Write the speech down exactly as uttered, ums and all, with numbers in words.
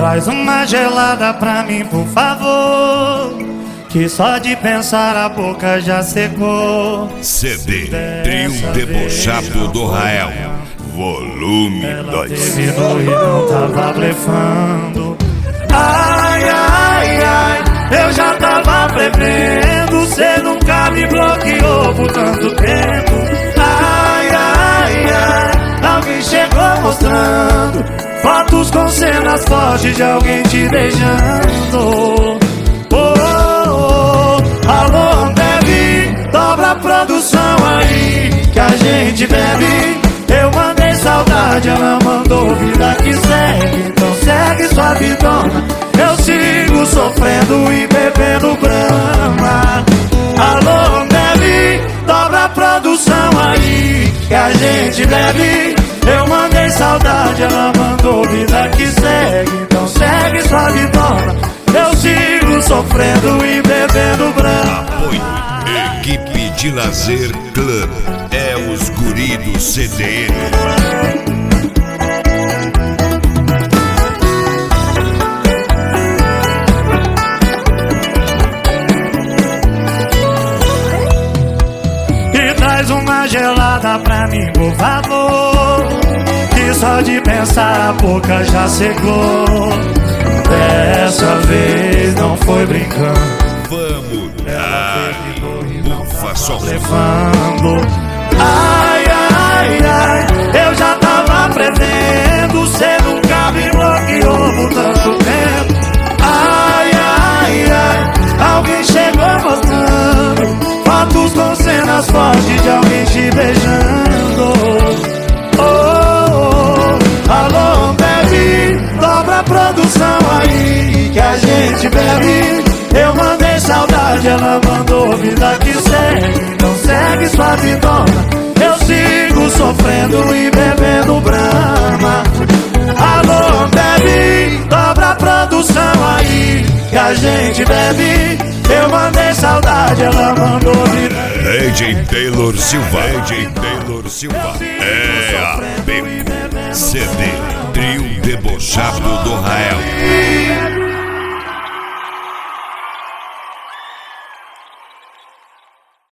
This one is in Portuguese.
Traz uma gelada pra mim, por favor, que só de pensar a boca já secou. C D Trio Debochado do Rael, volume dois. Terminou e não tava blefando. Ai, ai, ai, eu já tava prevendo. Cê nunca me bloqueou por tanto tempo. Ai, ai, ai, alguém chegou mostrando fotos com cenas fortes de alguém te beijando. Oh, oh, oh. Alô, Ambev, dobra a produção aí que a gente bebe. Eu mandei saudade, ela mandou vida que segue. Então segue sua vidona, eu sigo sofrendo e bebendo brama. Alô, Ambev, dobra a produção aí que a gente bebe. Eu mandei saudade, ela mandou vida que segue. Então segue sua vidona, eu sigo sofrendo e bebendo brama. Apoio Equipe de Lazer Club, é os guri do C D N. E traz uma gelada pra mim, por favor, que só de pensar a boca já secou. Dessa vez não foi brincando. Vamos dar bufa só levando. Ai, ai, ai, eu já tava prevendo. Cê nunca me bloqueou por tanto tempo. Ai, ai, ai, alguém chegou mostrando fotos com cenas fortes de alguém te beijando. Oh, oh, oh. Alô, Ambev, dobra a produção aí que a gente bebe. Eu mandei saudade, ela mandou vida que segue. Então segue sua vidona, eu sigo sofrendo e bebendo brama. Alô, Ambev, dobra a produção aí que a gente bebe. Eu mandei saudade, ela mandou vida. D J Taylor Silva, D J Taylor Silva, é a Beco C D Trio Debochado do Rael.